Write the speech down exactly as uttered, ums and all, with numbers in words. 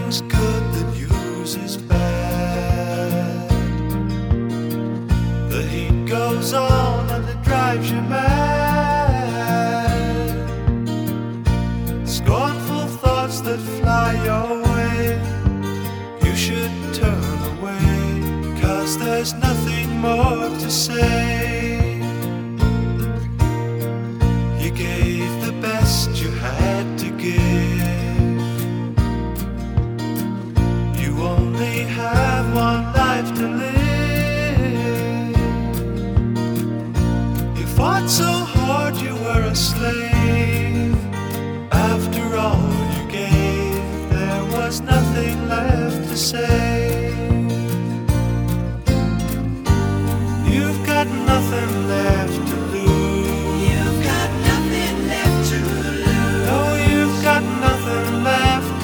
nothing's good, the news is bad. The heat goes on and it drives you mad. Scornful thoughts that fly your way, you should turn away, 'cause there's nothing more to say. You gave the best you had to give. You only have one life to live. You fought so hard, you were a slave. After all you gave, there was nothing left to say.